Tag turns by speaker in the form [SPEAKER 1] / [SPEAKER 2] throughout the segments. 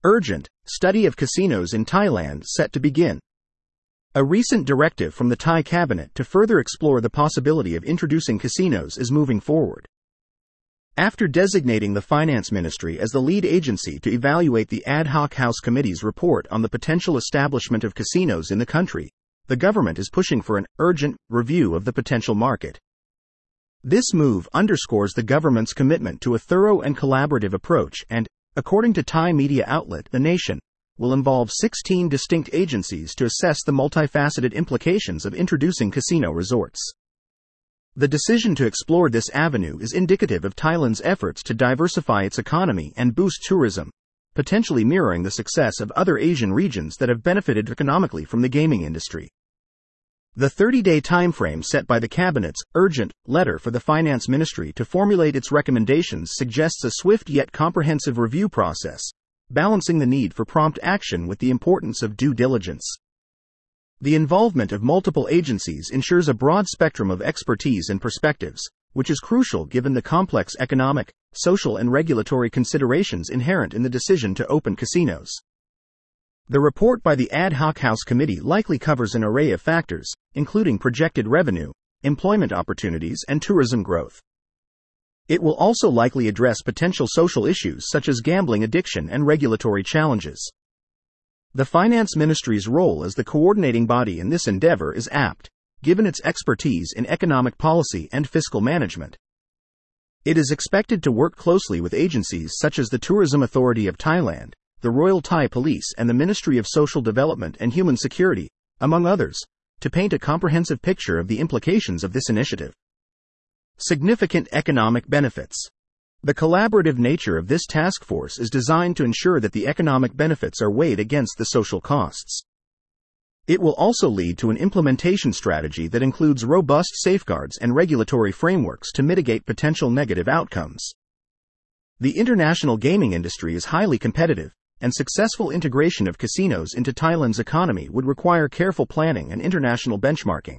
[SPEAKER 1] urgent study of casinos in Thailand set to begin. A recent directive from the Thai cabinet to further explore the possibility of introducing casinos is moving forward. After designating the Finance Ministry as the lead agency to evaluate the Ad Hoc House Committee's report on the potential establishment of casinos in the country, the government is pushing for an urgent review of the potential market. This move underscores the government's commitment to a thorough and collaborative approach and, according to Thai media outlet The Nation, will involve 16 distinct agencies to assess the multifaceted implications of introducing casino resorts. The decision to explore this avenue is indicative of Thailand's efforts to diversify its economy and boost tourism, potentially mirroring the success of other Asian regions that have benefited economically from the gaming industry. The 30-day timeframe set by the Cabinet's urgent letter for the Finance Ministry to formulate its recommendations suggests a swift yet comprehensive review process, balancing the need for prompt action with the importance of due diligence. The involvement of multiple agencies ensures a broad spectrum of expertise and perspectives, which is crucial given the complex economic, social and regulatory considerations inherent in the decision to open casinos. The report by the Ad Hoc House Committee likely covers an array of factors, including projected revenue, employment opportunities and tourism growth. It will also likely address potential social issues such as gambling addiction and regulatory challenges. The Finance Ministry's role as the coordinating body in this endeavor is apt, given its expertise in economic policy and fiscal management. It is expected to work closely with agencies such as the Tourism Authority of Thailand, the Royal Thai Police and the Ministry of Social Development and Human Security, among others, to paint a comprehensive picture of the implications of this initiative. Significant economic benefits. The collaborative nature of this task force is designed to ensure that the economic benefits are weighed against the social costs. It will also lead to an implementation strategy that includes robust safeguards and regulatory frameworks to mitigate potential negative outcomes. The international gaming industry is highly competitive, and successful integration of casinos into Thailand's economy would require careful planning and international benchmarking.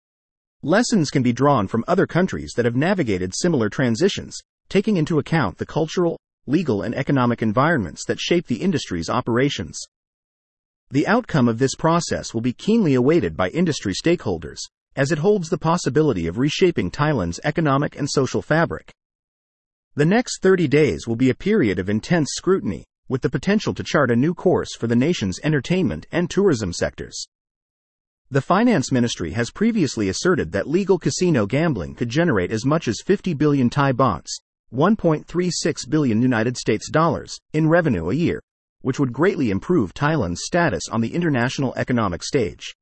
[SPEAKER 1] Lessons can be drawn from other countries that have navigated similar transitions, taking into account the cultural, legal and economic environments that shape the industry's operations. The outcome of this process will be keenly awaited by industry stakeholders, as it holds the possibility of reshaping Thailand's economic and social fabric. The next 30 days will be a period of intense scrutiny, with the potential to chart a new course for the nation's entertainment and tourism sectors. The Finance Ministry has previously asserted that legal casino gambling could generate as much as 50 billion Thai bahts, $1.36 billion United States dollars, in revenue a year, which would greatly improve Thailand's status on the international economic stage.